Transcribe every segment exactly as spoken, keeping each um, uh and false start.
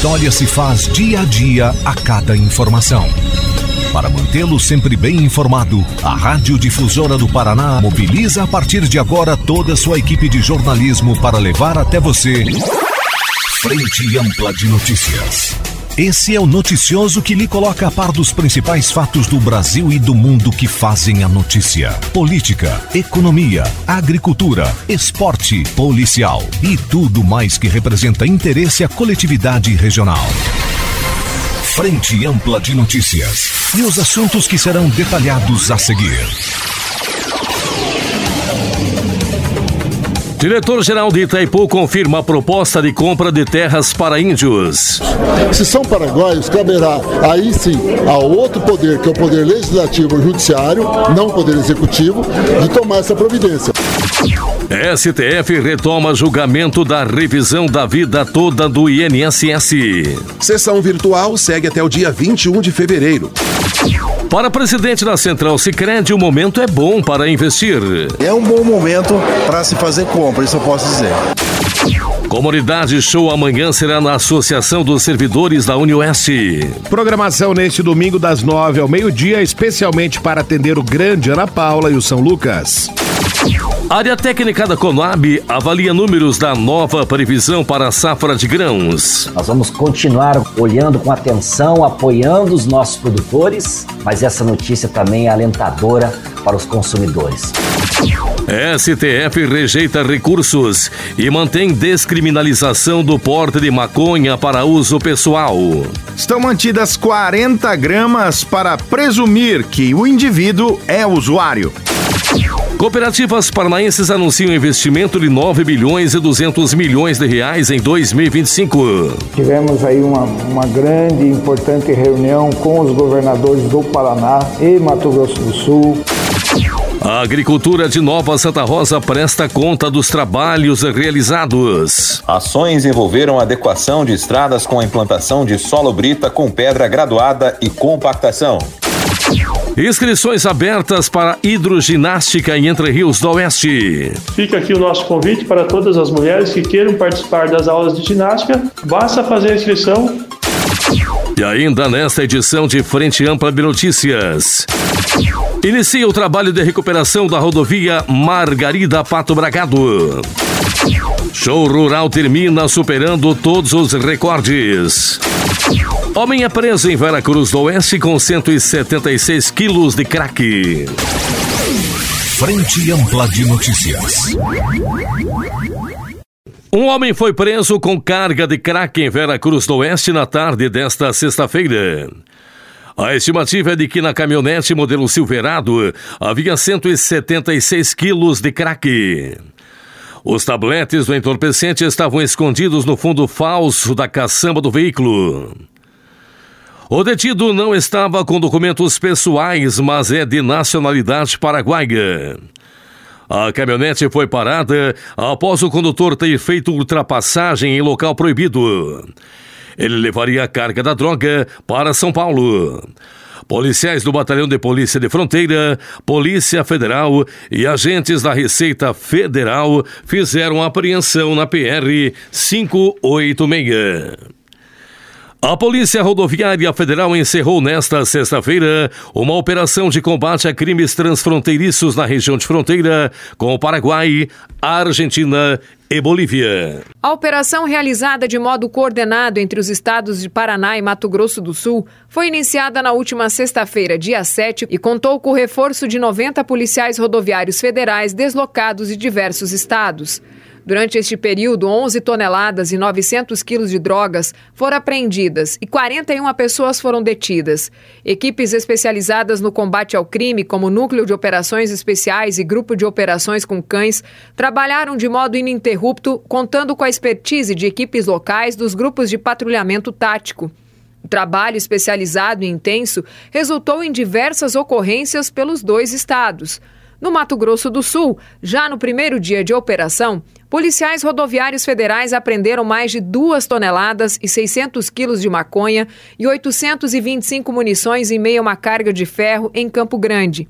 história se faz dia a dia a cada informação. Para mantê-lo sempre bem informado, a Rádio Difusora do Paraná mobiliza a partir de agora toda a sua equipe de jornalismo para levar até você Frente Ampla de Notícias. Esse é o noticioso que lhe coloca a par dos principais fatos do Brasil e do mundo que fazem a notícia. Política, economia, agricultura, esporte, policial e tudo mais que representa interesse à coletividade regional. Frente Ampla de Notícias e os assuntos que serão detalhados a seguir. Diretor-geral de Itaipu confirma a proposta de compra de terras para índios. Se são paraguaios, caberá aí sim ao outro poder, que é o poder legislativo ou judiciário, não o poder executivo, de tomar essa providência. S T F retoma julgamento da revisão da vida toda do I N S S. Sessão virtual segue até o dia vinte e um de fevereiro. Para presidente da Central Sicredi, o momento é bom para investir. É um bom momento para se fazer compra, isso eu posso dizer. Comunidade Show amanhã será na Associação dos Servidores da UniOeste. Programação neste domingo das nove ao meio-dia, especialmente para atender o Grande Ana Paula e o São Lucas. Área técnica da Conab avalia números da nova previsão para a safra de grãos. Nós vamos continuar olhando com atenção, apoiando os nossos produtores, mas essa notícia também é alentadora para os consumidores. S T F rejeita recursos e mantém descriminalização do porte de maconha para uso pessoal. Estão mantidas quarenta gramas para presumir que o indivíduo é usuário. Cooperativas paranaenses anunciam investimento de nove bilhões e duzentos milhões de reais em dois mil e vinte e cinco. Tivemos aí uma, uma grande e importante reunião com os governadores do Paraná e Mato Grosso do Sul. A agricultura de Nova Santa Rosa presta conta dos trabalhos realizados. Ações envolveram a adequação de estradas com a implantação de solo brita com pedra graduada e compactação. Inscrições abertas para hidroginástica em Entre Rios do Oeste. Fica aqui o nosso convite para todas as mulheres que queiram participar das aulas de ginástica. Basta fazer a inscrição. E ainda nesta edição de Frente Ampla de Notícias. Inicia o trabalho de recuperação da rodovia Margarida Pato Bragado. Show rural termina superando todos os recordes. Homem é preso em Veracruz do Oeste com cento e setenta e seis quilos de crack. Frente Ampla de Notícias. Um homem foi preso com carga de crack em Veracruz do Oeste na tarde desta sexta-feira. A estimativa é de que na caminhonete modelo Silverado havia cento e setenta e seis quilos de crack. Os tabletes do entorpecente estavam escondidos no fundo falso da caçamba do veículo. O detido não estava com documentos pessoais, mas é de nacionalidade paraguaia. A caminhonete foi parada após o condutor ter feito ultrapassagem em local proibido. Ele levaria a carga da droga para São Paulo. Policiais do Batalhão de Polícia de Fronteira, Polícia Federal e agentes da Receita Federal fizeram a apreensão na P R quinhentos e oitenta e seis. A Polícia Rodoviária Federal encerrou nesta sexta-feira uma operação de combate a crimes transfronteiriços na região de fronteira com o Paraguai, a Argentina e Bolívia. A operação, realizada de modo coordenado entre os estados de Paraná e Mato Grosso do Sul, foi iniciada na última sexta-feira, dia sete, e contou com o reforço de noventa policiais rodoviários federais deslocados de diversos estados. Durante este período, onze toneladas e novecentos quilos de drogas foram apreendidas e quarenta e uma pessoas foram detidas. Equipes especializadas no combate ao crime, como Núcleo de Operações Especiais e Grupo de Operações com Cães, trabalharam de modo ininterrupto, contando com a expertise de equipes locais dos grupos de patrulhamento tático. O trabalho especializado e intenso resultou em diversas ocorrências pelos dois estados. No Mato Grosso do Sul, já no primeiro dia de operação, policiais rodoviários federais apreenderam mais de duas toneladas e seiscentos quilos de maconha e oitocentos e vinte e cinco munições em meio a uma carga de ferro em Campo Grande.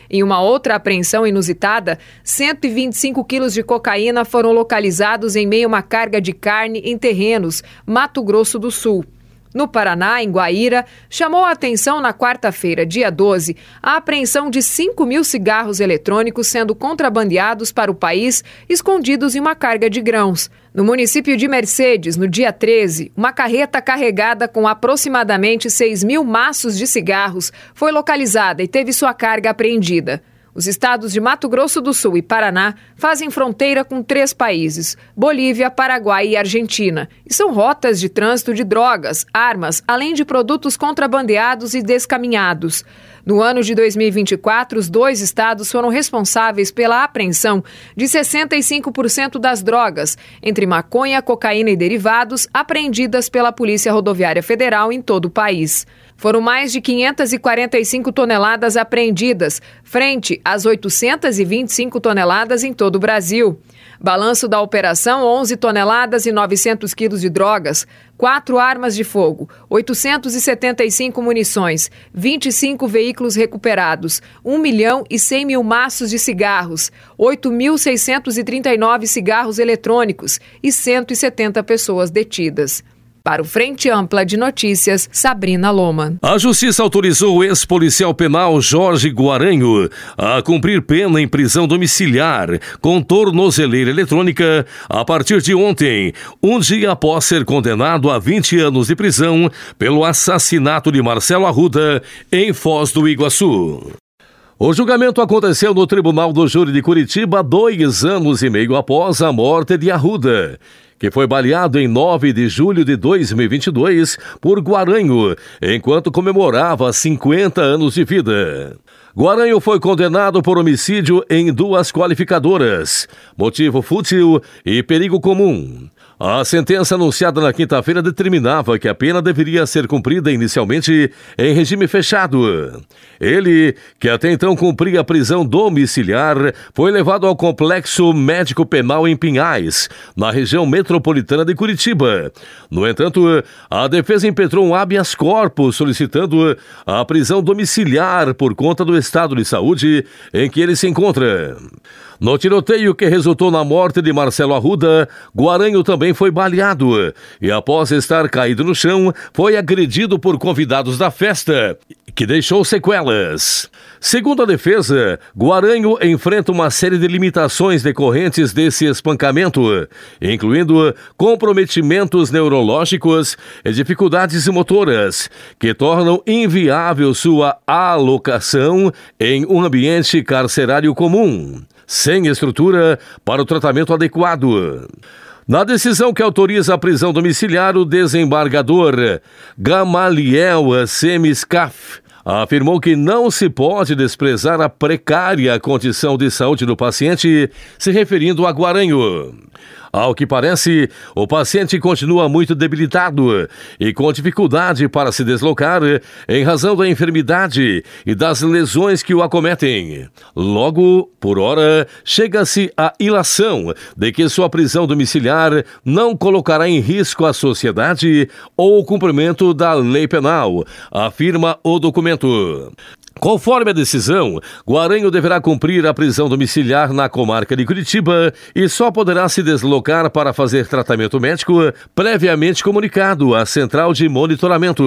Em uma outra apreensão inusitada, cento e vinte e cinco quilos de cocaína foram localizados em meio a uma carga de carne em terrenos, Mato Grosso do Sul. No Paraná, em Guaíra, chamou a atenção na quarta-feira, dia doze, a apreensão de cinco mil cigarros eletrônicos sendo contrabandeados para o país, escondidos em uma carga de grãos. No município de Mercedes, no dia treze, uma carreta carregada com aproximadamente seis mil maços de cigarros foi localizada e teve sua carga apreendida. Os estados de Mato Grosso do Sul e Paraná fazem fronteira com três países, Bolívia, Paraguai e Argentina, e são rotas de trânsito de drogas, armas, além de produtos contrabandeados e descaminhados. No ano de dois mil e vinte e quatro, os dois estados foram responsáveis pela apreensão de sessenta e cinco por cento das drogas, entre maconha, cocaína e derivados, apreendidas pela Polícia Rodoviária Federal em todo o país. Foram mais de quinhentas e quarenta e cinco toneladas apreendidas, frente às oitocentas e vinte e cinco toneladas em todo o Brasil. Balanço da operação: onze toneladas e novecentos quilos de drogas, quatro armas de fogo, oitocentos e setenta e cinco munições, vinte e cinco veículos recuperados, um milhão e cem mil maços de cigarros, oito mil seiscentos e trinta e nove cigarros eletrônicos e cento e setenta pessoas detidas. Para o Frente Ampla de Notícias, Sabrina Loma. A Justiça autorizou o ex-policial penal Jorge Guaranho a cumprir pena em prisão domiciliar com tornozeleira eletrônica a partir de ontem, um dia após ser condenado a vinte anos de prisão pelo assassinato de Marcelo Arruda em Foz do Iguaçu. O julgamento aconteceu no Tribunal do Júri de Curitiba dois anos e meio após a morte de Arruda, que foi baleado em nove de julho de dois mil e vinte e dois por Guaranho, enquanto comemorava cinquenta anos de vida. Guaranho foi condenado por homicídio em duas qualificadoras, motivo fútil e perigo comum. A sentença anunciada na quinta-feira determinava que a pena deveria ser cumprida inicialmente em regime fechado. Ele, que até então cumpria prisão domiciliar, foi levado ao Complexo Médico Penal em Pinhais, na região metropolitana de Curitiba. No entanto, a defesa impetrou um habeas corpus solicitando a prisão domiciliar por conta do estado de saúde em que ele se encontra. No tiroteio que resultou na morte de Marcelo Arruda, Guaranho também foi baleado e, após estar caído no chão, foi agredido por convidados da festa, que deixou sequelas. Segundo a defesa, Guaranho enfrenta uma série de limitações decorrentes desse espancamento, incluindo comprometimentos neurológicos e dificuldades motoras, que tornam inviável sua alocação em um ambiente carcerário comum, sem estrutura para o tratamento adequado. Na decisão que autoriza a prisão domiciliar, o desembargador Gamaliel Semiscaf afirmou que não se pode desprezar a precária condição de saúde do paciente, se referindo a Guaranho. Ao que parece, o paciente continua muito debilitado e com dificuldade para se deslocar em razão da enfermidade e das lesões que o acometem. Logo, por hora, chega-se à ilação de que sua prisão domiciliar não colocará em risco a sociedade ou o cumprimento da lei penal, afirma o documento. Conforme a decisão, Guaranho deverá cumprir a prisão domiciliar na comarca de Curitiba e só poderá se deslocar para fazer tratamento médico previamente comunicado à Central de Monitoramento.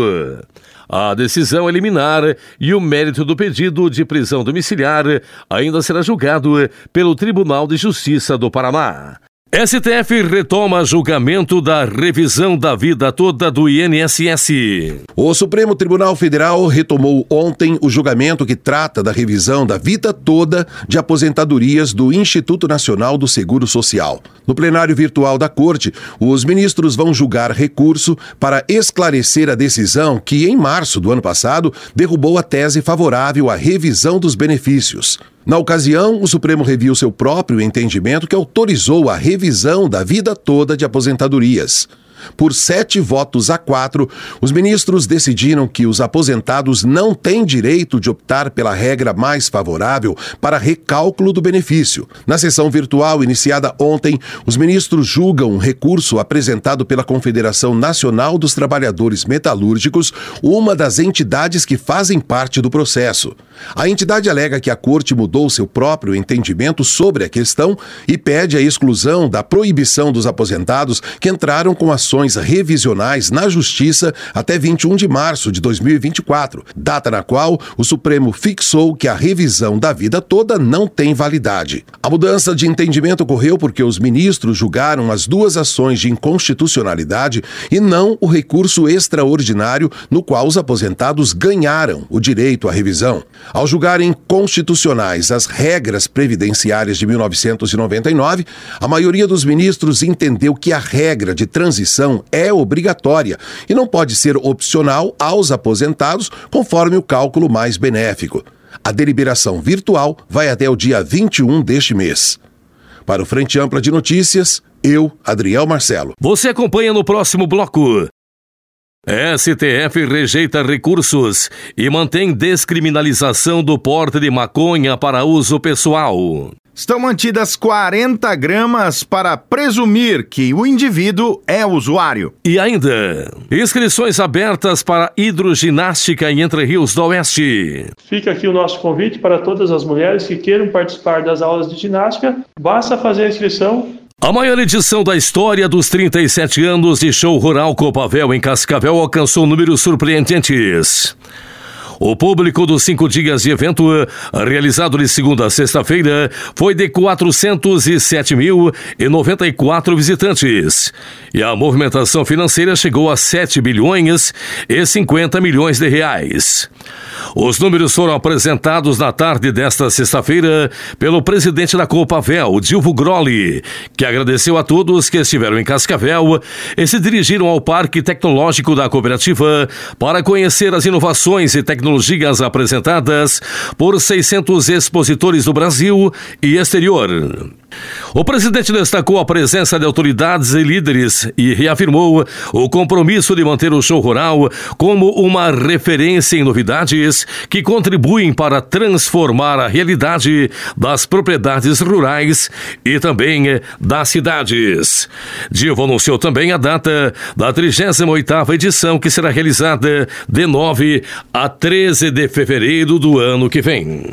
A decisão é liminar e o mérito do pedido de prisão domiciliar ainda será julgado pelo Tribunal de Justiça do Paraná. S T F retoma julgamento da revisão da vida toda do I N S S. O Supremo Tribunal Federal retomou ontem o julgamento que trata da revisão da vida toda de aposentadorias do Instituto Nacional do Seguro Social. No plenário virtual da Corte, os ministros vão julgar recurso para esclarecer a decisão que, em março do ano passado, derrubou a tese favorável à revisão dos benefícios. Na ocasião, o Supremo reviu seu próprio entendimento que autorizou a revisão da vida toda de aposentadorias. Por sete votos a quatro, os ministros decidiram que os aposentados não têm direito de optar pela regra mais favorável para recálculo do benefício. Na sessão virtual iniciada ontem, os ministros julgam um recurso apresentado pela Confederação Nacional dos Trabalhadores Metalúrgicos, uma das entidades que fazem parte do processo. A entidade alega que a Corte mudou seu próprio entendimento sobre a questão e pede a exclusão da proibição dos aposentados que entraram com ações revisionais na Justiça até vinte e um de março de dois mil e vinte e quatro, data na qual o Supremo fixou que a revisão da vida toda não tem validade. A mudança de entendimento ocorreu porque os ministros julgaram as duas ações de inconstitucionalidade e não o recurso extraordinário no qual os aposentados ganharam o direito à revisão. Ao julgarem constitucionais as regras previdenciárias de mil novecentos e noventa e nove, a maioria dos ministros entendeu que a regra de transição é obrigatória e não pode ser opcional aos aposentados conforme o cálculo mais benéfico. A deliberação virtual vai até o dia vinte e um deste mês. Para o Frente Ampla de Notícias, eu, Adriel Marcelo. Você acompanha no próximo bloco. S T F rejeita recursos e mantém descriminalização do porte de maconha para uso pessoal. Estão mantidas quarenta gramas para presumir que o indivíduo é usuário. E ainda, inscrições abertas para hidroginástica em Entre Rios do Oeste. Fica aqui o nosso convite para todas as mulheres que queiram participar das aulas de ginástica. Basta fazer a inscrição. A maior edição da história dos trinta e sete anos de show rural Copavel em Cascavel alcançou números surpreendentes. O público dos cinco dias de evento, realizado de segunda a sexta-feira, foi de quatrocentos e sete mil e noventa e quatro visitantes. E a movimentação financeira chegou a sete bilhões e cinquenta milhões de reais. Os números foram apresentados na tarde desta sexta-feira pelo presidente da Copavel, Dilvo Grolli, que agradeceu a todos que estiveram em Cascavel e se dirigiram ao Parque Tecnológico da Cooperativa para conhecer as inovações e tecnologias apresentadas por seiscentos expositores do Brasil e exterior. O presidente destacou a presença de autoridades e líderes e reafirmou o compromisso de manter o show rural como uma referência em novidades que contribuem para transformar a realidade das propriedades rurais e também das cidades. Dilvo anunciou também a data da trigésima oitava edição, que será realizada de nove a treze de fevereiro do ano que vem.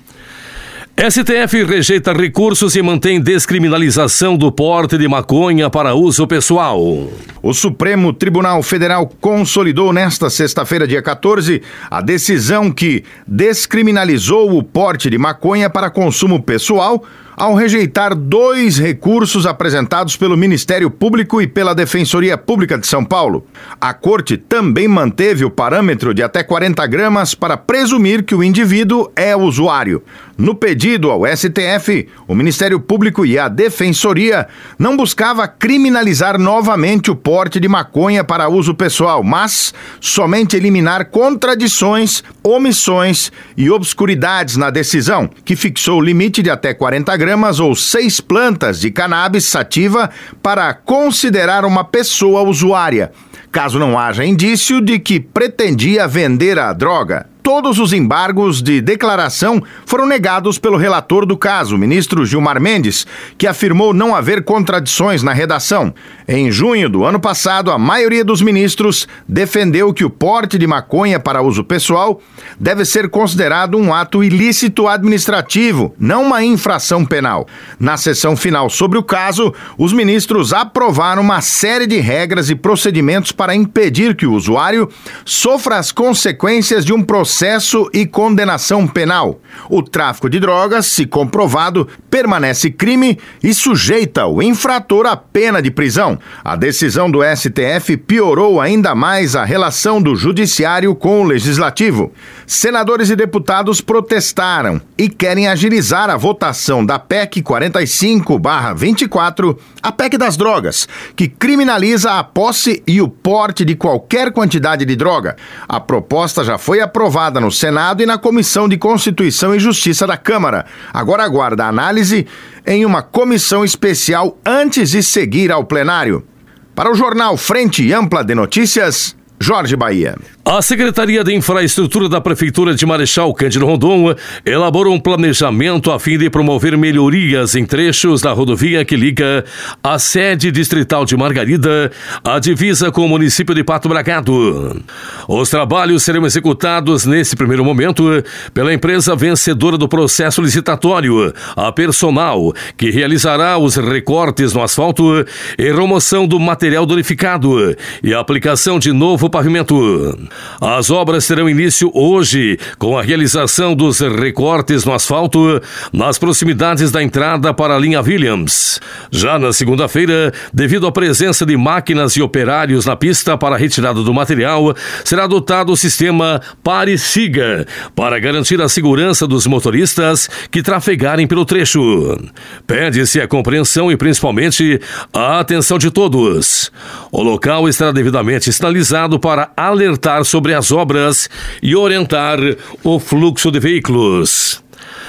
S T F rejeita recursos e mantém descriminalização do porte de maconha para uso pessoal. O Supremo Tribunal Federal consolidou nesta sexta-feira, dia quatorze, a decisão que descriminalizou o porte de maconha para consumo pessoal, ao rejeitar dois recursos apresentados pelo Ministério Público e pela Defensoria Pública de São Paulo. A Corte também manteve o parâmetro de até quarenta gramas para presumir que o indivíduo é usuário. No pedido ao S T F, o Ministério Público e a Defensoria não buscava criminalizar novamente o porte de maconha para uso pessoal, mas somente eliminar contradições, omissões e obscuridades na decisão, que fixou o limite de até quarenta gramas ou seis plantas de cannabis sativa para considerar uma pessoa usuária, caso não haja indício de que pretendia vender a droga. Todos os embargos de declaração foram negados pelo relator do caso, o ministro Gilmar Mendes, que afirmou não haver contradições na redação. Em junho do ano passado, a maioria dos ministros defendeu que o porte de maconha para uso pessoal deve ser considerado um ato ilícito administrativo, não uma infração penal. Na sessão final sobre o caso, os ministros aprovaram uma série de regras e procedimentos para impedir que o usuário sofra as consequências de um processo processo e condenação penal. O tráfico de drogas, se comprovado, permanece crime e sujeita o infrator à pena de prisão. A decisão do S T F piorou ainda mais a relação do judiciário com o legislativo. Senadores e deputados protestaram e querem agilizar a votação da P E C quarenta e cinco barra vinte e quatro, a P E C das drogas, que criminaliza a posse e o porte de qualquer quantidade de droga. A proposta já foi aprovada no Senado e na Comissão de Constituição e Justiça da Câmara. Agora aguarda a análise em uma comissão especial antes de seguir ao plenário. Para o jornal Frente Ampla de Notícias, Jorge Bahia. A Secretaria de Infraestrutura da Prefeitura de Marechal Cândido Rondon elaborou um planejamento a fim de promover melhorias em trechos da rodovia que liga a sede distrital de Margarida à divisa com o município de Pato Bragado. Os trabalhos serão executados nesse primeiro momento pela empresa vencedora do processo licitatório, a Personal, que realizará os recortes no asfalto e remoção do material danificado e a aplicação de novo pavimento. As obras terão início hoje com a realização dos recortes no asfalto nas proximidades da entrada para a linha Williams. Já na segunda-feira, devido à presença de máquinas e operários na pista para a retirada do material, será adotado o sistema Pare e Siga para garantir a segurança dos motoristas que trafegarem pelo trecho. Pede-se a compreensão e principalmente a atenção de todos. O local estará devidamente sinalizado para alertar sobre as obras e orientar o fluxo de veículos.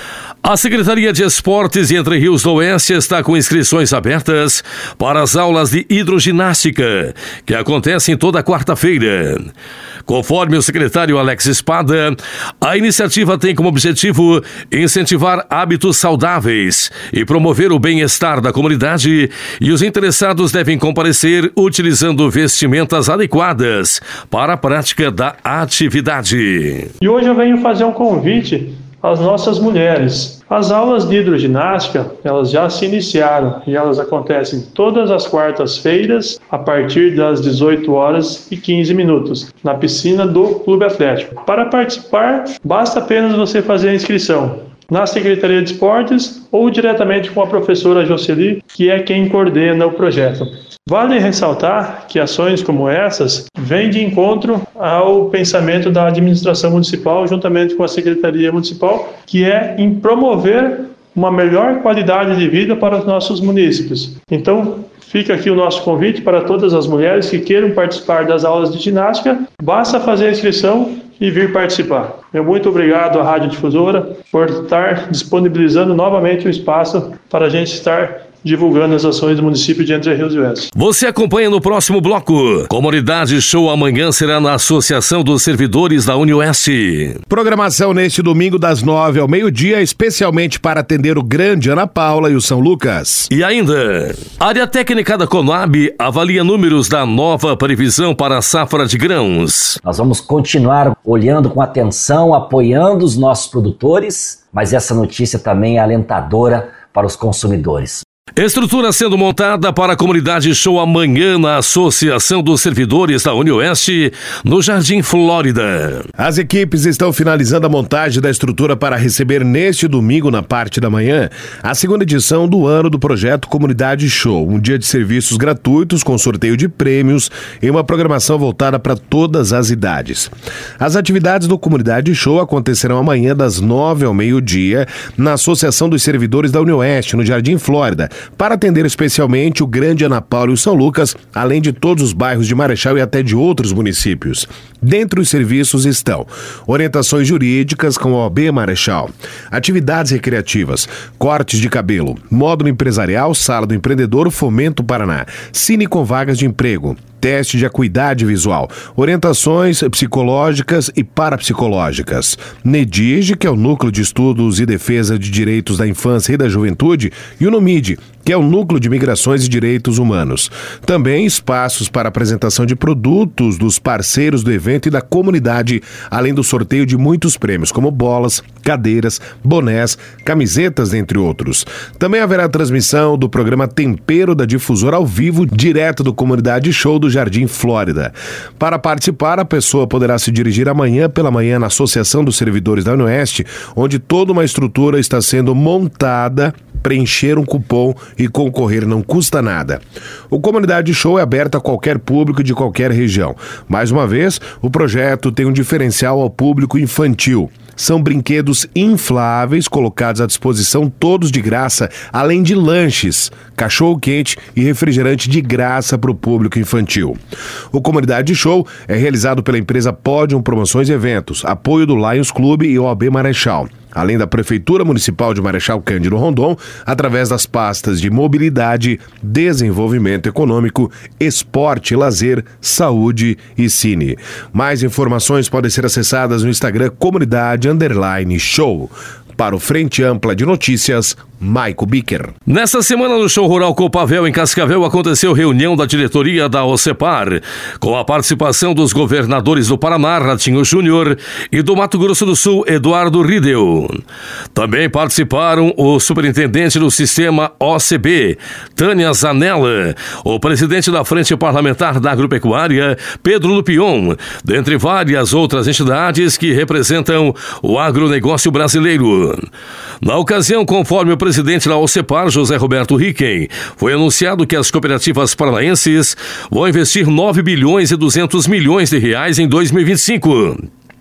A Secretaria de Esportes de Entre Rios do Oeste está com inscrições abertas para as aulas de hidroginástica, que acontecem toda quarta-feira. Conforme o secretário Alex Espada, a iniciativa tem como objetivo incentivar hábitos saudáveis e promover o bem-estar da comunidade, e os interessados devem comparecer utilizando vestimentas adequadas para a prática da atividade. E hoje eu venho fazer um convite às nossas mulheres. As aulas de hidroginástica, elas já se iniciaram e elas acontecem todas as quartas-feiras a partir das dezoito horas e quinze minutos, na piscina do Clube Atlético. Para participar, basta apenas você fazer a inscrição na Secretaria de Esportes ou diretamente com a professora Jocely, que é quem coordena o projeto. Vale ressaltar que ações como essas vêm de encontro ao pensamento da administração municipal, juntamente com a Secretaria Municipal, que é em promover uma melhor qualidade de vida para os nossos munícipes. Então, fica aqui o nosso convite para todas as mulheres que queiram participar das aulas de ginástica. Basta fazer a inscrição e vir participar. Eu muito obrigado à Rádio Difusora por estar disponibilizando novamente o espaço para a gente estar divulgando as ações do município de Entre Rios do Oeste. Você acompanha no próximo bloco. Comunidade Show amanhã será na Associação dos Servidores da UniOeste. Programação neste domingo das nove ao meio-dia, especialmente para atender o Grande Ana Paula e o São Lucas. E ainda, a área técnica da Conab avalia números da nova previsão para a safra de grãos. Nós vamos continuar olhando com atenção, apoiando os nossos produtores, mas essa notícia também é alentadora para os consumidores. Estrutura sendo montada para a Comunidade Show amanhã na Associação dos Servidores da UniOeste, no Jardim Flórida. As equipes estão finalizando a montagem da estrutura para receber neste domingo, na parte da manhã, a segunda edição do ano do projeto Comunidade Show, um dia de serviços gratuitos com sorteio de prêmios e uma programação voltada para todas as idades. As atividades do Comunidade Show acontecerão amanhã das nove ao meio-dia na Associação dos Servidores da UniOeste, no Jardim Flórida, para atender especialmente o Grande Ana Paula e o São Lucas, além de todos os bairros de Marechal e até de outros municípios. Dentre os serviços estão orientações jurídicas com a O A B Marechal, atividades recreativas, cortes de cabelo, módulo empresarial, sala do empreendedor, Fomento Paraná, cine com vagas de emprego, teste de acuidade visual, orientações psicológicas e parapsicológicas. NEDIGE, que é o Núcleo de Estudos e Defesa de Direitos da Infância e da Juventude, e o NUMID, que é o Núcleo de Migrações e Direitos Humanos. Também espaços para apresentação de produtos dos parceiros do evento e da comunidade, além do sorteio de muitos prêmios, como bolas, cadeiras, bonés, camisetas, entre outros. Também haverá transmissão do programa Tempero da Difusora ao vivo, direto do Comunidade Show do Jardim Flórida. Para participar, a pessoa poderá se dirigir amanhã pela manhã na Associação dos Servidores da UniOeste, onde toda uma estrutura está sendo montada, preencher um cupom e concorrer não custa nada. O Comunidade Show é aberto a qualquer público de qualquer região. Mais uma vez, o projeto tem um diferencial ao público infantil. São brinquedos infláveis colocados à disposição, todos de graça, além de lanches, cachorro-quente e refrigerante de graça para o público infantil. O Comunidade Show é realizado pela empresa Pódium Promoções e Eventos, apoio do Lions Clube e O A B Marechal. além da Prefeitura Municipal de Marechal Cândido Rondon, através das pastas de mobilidade, desenvolvimento econômico, esporte, lazer, saúde e cine. Mais informações podem ser acessadas no Instagram Comunidade Underline Show. Para o Frente Ampla de Notícias, Maico Bicker. Nesta semana no Show Rural Copavel, em Cascavel, aconteceu reunião da diretoria da OCEPAR, com a participação dos governadores do Paraná, Ratinho Júnior, e do Mato Grosso do Sul, Eduardo Riedel. Também participaram o superintendente do sistema O C B, Tânia Zanella, o presidente da Frente Parlamentar da Agropecuária, Pedro Lupion, dentre várias outras entidades que representam o agronegócio brasileiro. Na ocasião, conforme o presidente da OCEPAR, José Roberto Ricken, foi anunciado que as cooperativas paranaenses vão investir nove bilhões e duzentos milhões de reais em dois mil e vinte e cinco.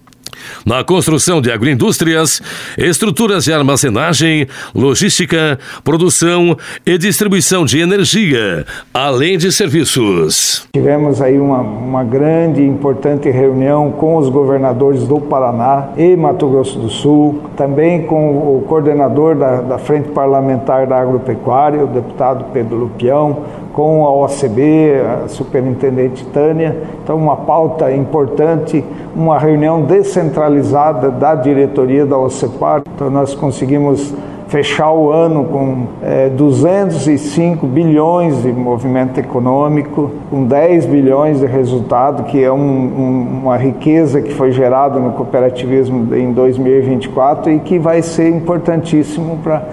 Na construção de agroindústrias, estruturas de armazenagem, logística, produção e distribuição de energia, além de serviços. Tivemos aí uma, uma grande e importante reunião com os governadores do Paraná e Mato Grosso do Sul, também com o coordenador da, da Frente Parlamentar da Agropecuária, o deputado Pedro Lupião, com a O C B, a superintendente Tânia. Então, uma pauta importante, uma reunião descentralizada da diretoria da OCEPAR. Então, nós conseguimos fechar o ano com é, duzentos e cinco bilhões de movimento econômico, com dez bilhões de resultado, que é um, um, uma riqueza que foi gerada no cooperativismo em dois mil e vinte e quatro e que vai ser importantíssimo para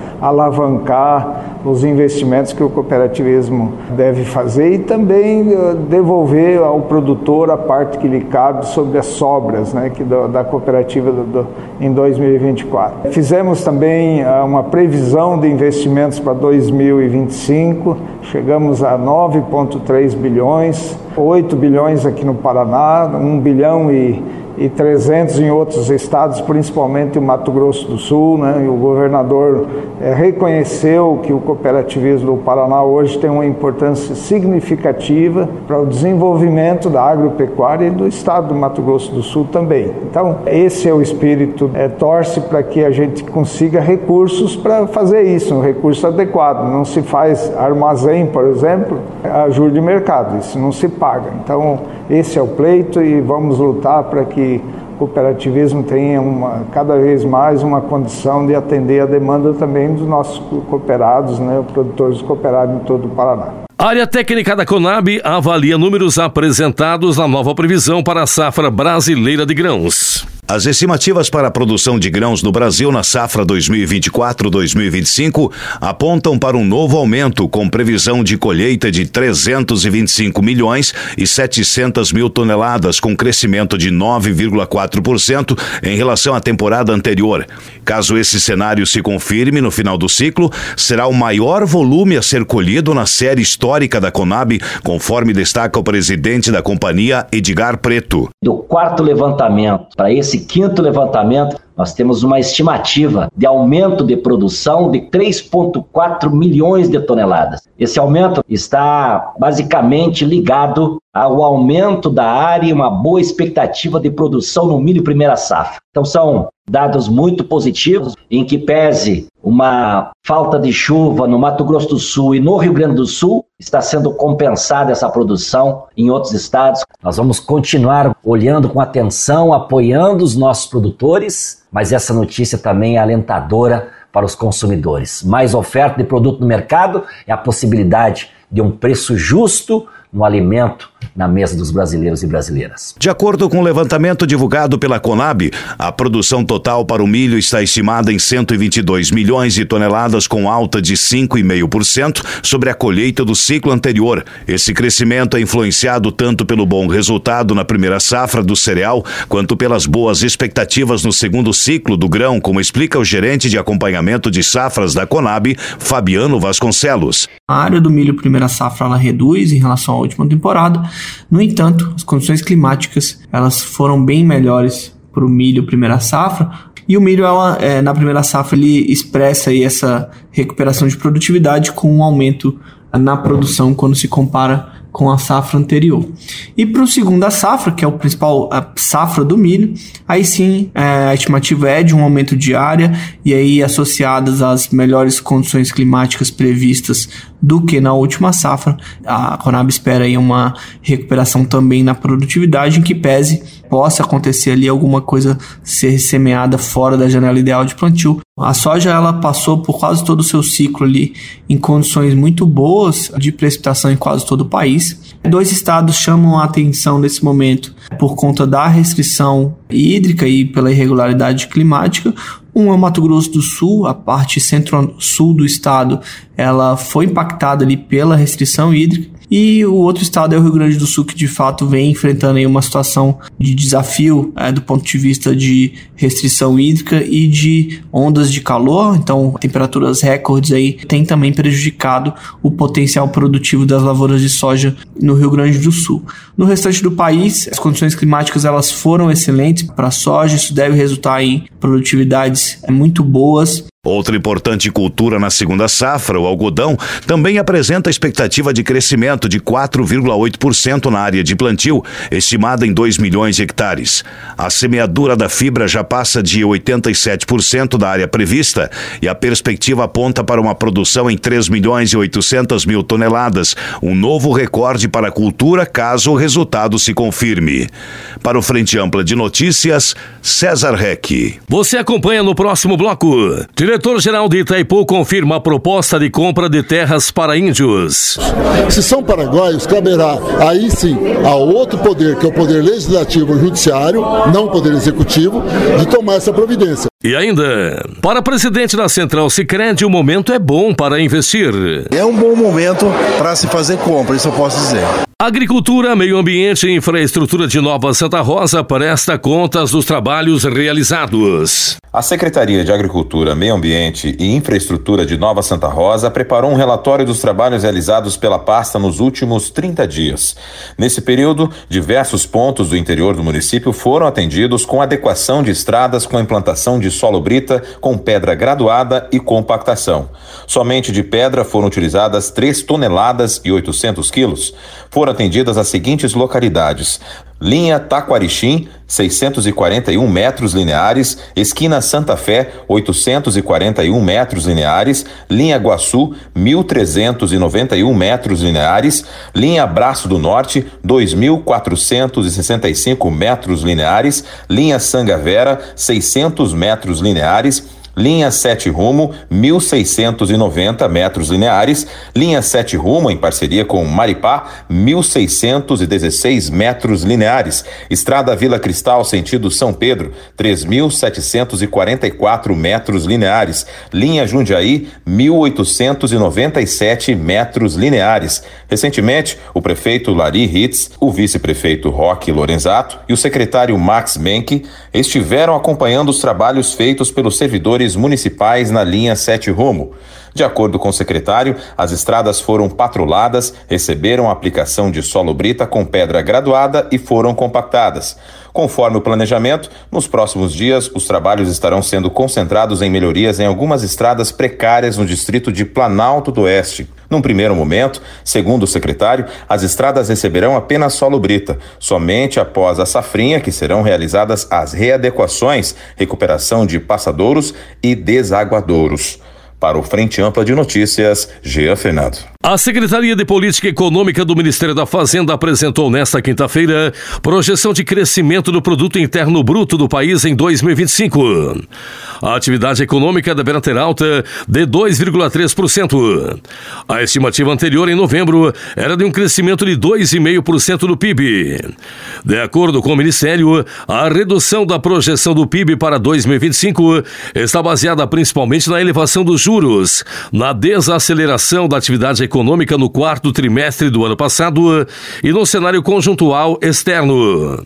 alavancar os investimentos que o cooperativismo deve fazer e também uh, devolver ao produtor a parte que lhe cabe sobre as sobras, né, que do, da cooperativa do, do, em dois mil e vinte e quatro. Fizemos também uh, uma previsão de investimentos para dois mil e vinte e cinco, chegamos a nove vírgula três bilhões, oito bilhões aqui no Paraná, um bilhão e e trezentos em outros estados, principalmente o Mato Grosso do Sul, né? E o governador é, reconheceu que o cooperativismo do Paraná hoje tem uma importância significativa para o desenvolvimento da agropecuária e do estado do Mato Grosso do Sul também. Então, esse é o espírito, é, torce para que a gente consiga recursos para fazer isso, um recurso adequado. Não se faz armazém, por exemplo, a juros de mercado, isso não se paga. Então, esse é o pleito e vamos lutar para que o cooperativismo tenha uma, cada vez mais uma condição de atender a demanda também dos nossos cooperados, né, produtores cooperados em todo o Paraná. A área técnica da Conab avalia números apresentados na nova previsão para a safra brasileira de grãos. As estimativas para a produção de grãos no Brasil na safra dois mil e vinte e quatro a dois mil e vinte e cinco apontam para um novo aumento, com previsão de colheita de trezentos e vinte e cinco milhões e setecentas mil toneladas, com crescimento de nove vírgula quatro por cento em relação à temporada anterior. Caso esse cenário se confirme no final do ciclo, será o maior volume a ser colhido na série histórica da Conab, conforme destaca o presidente da companhia, Edgar Preto. Do quarto levantamento para esse quinto levantamento, nós temos uma estimativa de aumento de produção de três vírgula quatro milhões de toneladas. Esse aumento está basicamente ligado ao aumento da área e uma boa expectativa de produção no milho primeira safra. Então são dados muito positivos, em que pese uma falta de chuva no Mato Grosso do Sul e no Rio Grande do Sul, está sendo compensada essa produção em outros estados. Nós vamos continuar olhando com atenção, apoiando os nossos produtores, mas essa notícia também é alentadora para os consumidores. Mais oferta de produto no mercado é a possibilidade de um preço justo no alimento na mesa dos brasileiros e brasileiras. De acordo com o levantamento divulgado pela Conab, a produção total para o milho está estimada em cento e vinte e dois milhões de toneladas, com alta de cinco vírgula cinco por cento sobre a colheita do ciclo anterior. Esse crescimento é influenciado tanto pelo bom resultado na primeira safra do cereal, quanto pelas boas expectativas no segundo ciclo do grão, como explica o gerente de acompanhamento de safras da Conab, Fabiano Vasconcelos. A área do milho primeira safra ela reduz em relação à última temporada. No entanto, as condições climáticas elas foram bem melhores para o milho primeira safra, e o milho ela, é, na primeira safra ele expressa aí essa recuperação de produtividade com um aumento na produção quando se compara com a safra anterior. E para o segunda safra, que é o principal a safra do milho, aí sim é, a estimativa é de um aumento de área, e aí associadas às melhores condições climáticas previstas do que na última safra, a Conab espera aí uma recuperação também na produtividade, em que pese possa acontecer ali alguma coisa ser semeada fora da janela ideal de plantio. A soja ela passou por quase todo o seu ciclo ali em condições muito boas de precipitação em quase todo o país. Dois estados chamam a atenção nesse momento por conta da restrição hídrica e pela irregularidade climática. Um é o Mato Grosso do Sul, a parte centro-sul do estado, ela foi impactada ali pela restrição hídrica. E o outro estado é o Rio Grande do Sul, que de fato vem enfrentando aí uma situação de desafio é, do ponto de vista de restrição hídrica e de ondas de calor. Então, temperaturas recordes aí tem também prejudicado o potencial produtivo das lavouras de soja no Rio Grande do Sul. No restante do país, as condições climáticas elas foram excelentes para a soja, isso deve resultar em produtividades muito boas. Outra importante cultura na segunda safra, o algodão, também apresenta expectativa de crescimento de quatro vírgula oito por cento na área de plantio, estimada em dois milhões de hectares. A semeadura da fibra já passa de oitenta e sete por cento da área prevista e a perspectiva aponta para uma produção em três milhões e oitocentas mil toneladas, um novo recorde para a cultura caso o resultado se confirme. Para o Frente Ampla de Notícias, César Reck. Você acompanha no próximo bloco. Diretor-geral de Itaipu confirma a proposta de compra de terras para índios. Se são paraguaios, caberá aí sim ao outro poder, que é o poder legislativo e judiciário, não o poder executivo, de tomar essa providência. E ainda, para presidente da Central Sicredi, o momento é bom para investir. É um bom momento para se fazer compra, isso eu posso dizer. Agricultura, Meio Ambiente e Infraestrutura de Nova Santa Rosa presta contas dos trabalhos realizados. A Secretaria de Agricultura, Meio Ambiente e Infraestrutura de Nova Santa Rosa preparou um relatório dos trabalhos realizados pela pasta nos últimos trinta dias. Nesse período, diversos pontos do interior do município foram atendidos com adequação de estradas com implantação de solo brita com pedra graduada e compactação. Somente de pedra foram utilizadas três toneladas e oitocentos quilos. Foram atendidas as seguintes localidades: linha Taquarixim, seiscentos e quarenta e um metros lineares, esquina Santa Fé, oitocentos e quarenta e um metros lineares, linha Guaçu, mil trezentos e noventa e um metros lineares, linha Braço do Norte, dois mil quatrocentos e sessenta e cinco metros lineares, linha Sangavera, seiscentos metros lineares, linha Sete Rumo, mil seiscentos e noventa metros lineares, linha Sete Rumo, em parceria com Maripá, mil seiscentos e dezesseis metros lineares, estrada Vila Cristal, sentido São Pedro, três mil setecentos e quarenta e quatro metros lineares, linha Jundiaí, mil oitocentos e noventa e sete metros lineares. Recentemente, o prefeito Lari Hitz, o vice-prefeito Roque Lorenzato e o secretário Max Menck estiveram acompanhando os trabalhos feitos pelos servidores municipais na linha Sete Rumo. De acordo com o secretário, as estradas foram patruladas, receberam a aplicação de solo brita com pedra graduada e foram compactadas. Conforme o planejamento, nos próximos dias, os trabalhos estarão sendo concentrados em melhorias em algumas estradas precárias no distrito de Planalto do Oeste. Num primeiro momento, segundo o secretário, as estradas receberão apenas solo brita, somente após a safrinha que serão realizadas as readequações, recuperação de passadouros e desaguadouros. Para o Frente Ampla de Notícias, Jean Fernando. A Secretaria de Política Econômica do Ministério da Fazenda apresentou nesta quinta-feira projeção de crescimento do Produto Interno Bruto do país em dois mil e vinte e cinco. A atividade econômica deverá ter alta de dois vírgula três por cento. A estimativa anterior, em novembro, era de um crescimento de dois vírgula cinco por cento do P I B. De acordo com o Ministério, a redução da projeção do P I B para dois mil e vinte e cinco está baseada principalmente na elevação dos juros, na desaceleração da atividade econômica no quarto trimestre do ano passado e no cenário conjuntural externo.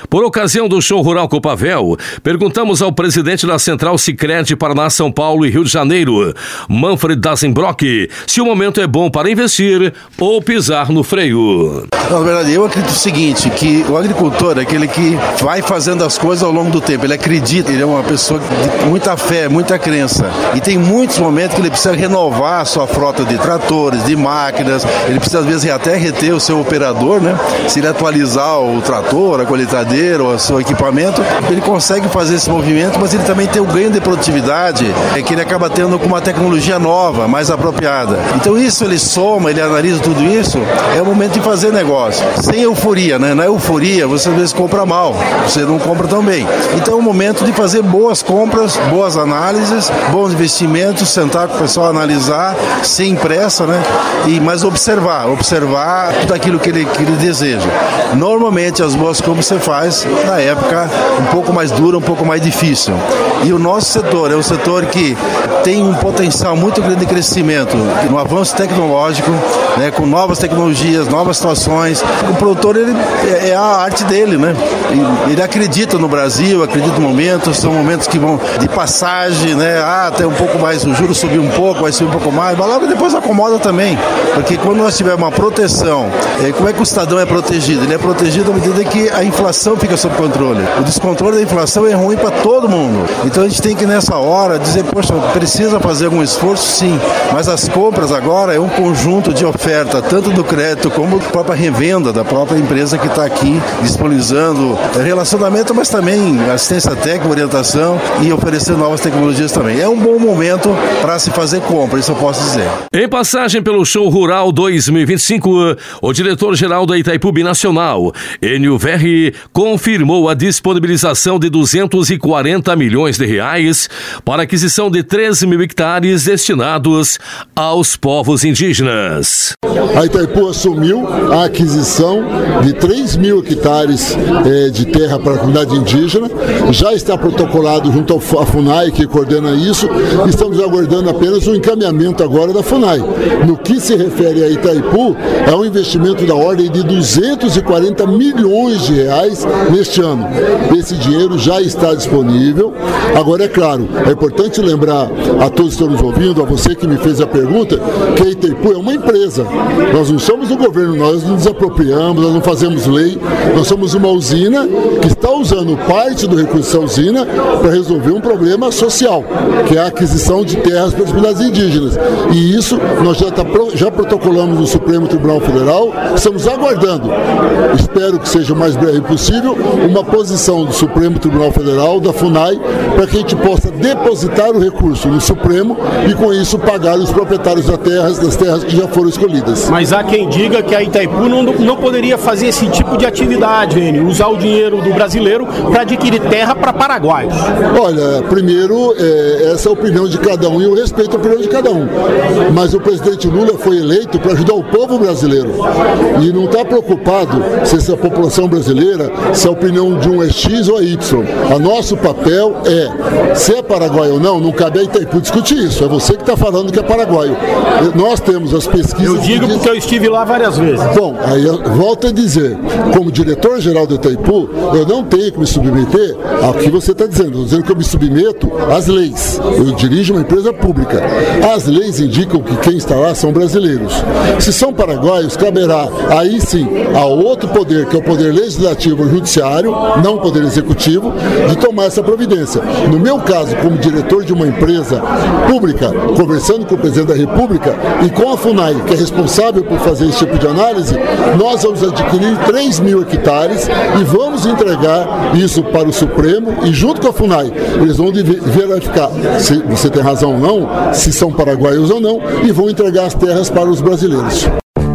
Por ocasião do show rural Copavel, perguntamos ao presidente da Central Sicredi Paraná, São Paulo e Rio de Janeiro, Manfred Dazenbrock, se o momento é bom para investir ou pisar no freio. Na verdade, eu acredito o seguinte, que o agricultor é aquele que vai fazendo as coisas ao longo do tempo. Ele acredita, ele é uma pessoa de muita fé, muita crença. E tem muitos momentos que ele precisa renovar a sua frota de tratores, de máquinas. Ele precisa, às vezes, até reter o seu operador, né? Se ele atualizar o trator, a colheitadeira, o seu equipamento, ele consegue fazer esse movimento, mas ele também tem o ganho de produtividade, é que ele acaba tendo com uma tecnologia nova, mais apropriada. Então isso ele soma, ele analisa tudo isso, é o momento de fazer negócio. Sem euforia, né? Na euforia você às vezes compra mal, você não compra tão bem. Então é o momento de fazer boas compras, boas análises, bons investimentos, sentar com o pessoal, analisar, sem pressa, né? E, mas observar, observar tudo aquilo que ele, que ele deseja. Normalmente as boas compras você faz na época um pouco mais dura, um pouco mais difícil. E o nosso setor é um setor que tem um potencial muito grande de crescimento, no avanço tecnológico, né, com novas tecnologias, novas situações. O produtor, ele, é a arte dele, né? Ele acredita no Brasil, acredita no momento, são momentos que vão de passagem, né? Ah, até um pouco mais, o juro subiu um pouco, vai subir um pouco mais, mas logo depois acomoda também, porque quando nós tivermos uma proteção, é, como é que o cidadão é protegido? Ele é protegido à medida que a inflação fica sob controle. O descontrole da inflação é ruim para todo mundo. Então a gente tem que nessa hora dizer, poxa, precisa fazer algum esforço, sim, mas as compras agora é um conjunto de oferta, tanto do crédito como da própria revenda da própria empresa que está aqui disponibilizando relacionamento, mas também assistência técnica, orientação e oferecer novas tecnologias também. É um bom momento para se fazer compra, isso eu posso dizer. Em passagem pelo Show Rural dois mil e vinte e cinco, o diretor-geral da Itaipu Binacional, Enio Verri, confirmou a disponibilização de duzentos e quarenta milhões de reais para aquisição de treze mil hectares destinados aos povos indígenas. A Itaipu assumiu a aquisição de três mil hectares eh, de terra para a comunidade indígena, já está protocolado junto à FUNAI, que coordena isso, estamos aguardando apenas o encaminhamento agora da FUNAI. No que se refere a Itaipu, é um investimento da ordem de duzentos e quarenta milhões de reais neste ano. Esse dinheiro já está disponível. Agora, é claro, é importante lembrar a todos que estão nos ouvindo, a você que me fez a pergunta, que a Itaipu é uma empresa. Nós não somos o governo, nós não nos apropriamos, nós não fazemos lei, nós somos uma usina que está usando parte do recurso da usina para resolver um problema social, que é a aquisição de terras para as comunidades indígenas. E isso nós já, tá, já protocolamos no Supremo Tribunal Federal, estamos aguardando, espero que seja o mais breve possível, uma posição do Supremo Tribunal Federal, da FUNAI, para que a gente possa depositar o recurso no Supremo e com isso pagar os proprietários das terras, das terras que já foram escolhidas. Mas há quem diga que a Itaipu não, não poderia fazer esse tipo de atividade, Enio, usar o dinheiro do brasileiro para adquirir terra para paraguaios. Olha, primeiro, é, essa é a opinião de cada um e eu respeito a opinião de cada um. Mas o presidente Lula foi eleito para ajudar o povo brasileiro e não está preocupado se essa população brasileira, se a opinião de um é X ou é Y. A nosso papel é, se é paraguaio ou não, não cabe a Itaipu discutir isso. É você que está falando que é paraguaio. Nós temos as pesquisas... Eu digo porque eu estive lá várias vezes. Bom, aí eu volto a dizer, como diretor-geral do Itaipu, eu não tenho que me submeter ao que você está dizendo. Estou dizendo que eu me submeto às leis. Eu dirijo uma empresa pública. As leis indicam que quem está lá são brasileiros. Se são paraguaios, caberá aí sim a outro poder, que é o poder legislativo ou judiciário, não o poder executivo, de tomar essa providência. No meu caso, como diretor de uma empresa pública, conversando com o presidente da República e com a FUNAI, que é responsável por fazer esse tipo de análise, nós vamos adquirir três mil hectares e vamos entregar isso para o Supremo e junto com a FUNAI, eles vão verificar se você tem razão ou não, se são paraguaios ou não, e vão entregar as terras para os brasileiros.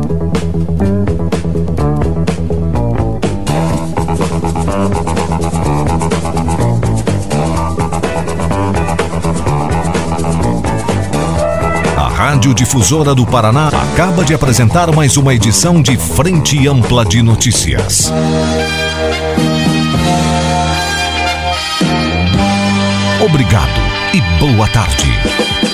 Rádio Difusora do Paraná acaba de apresentar mais uma edição de Frente Ampla de Notícias. Obrigado e boa tarde.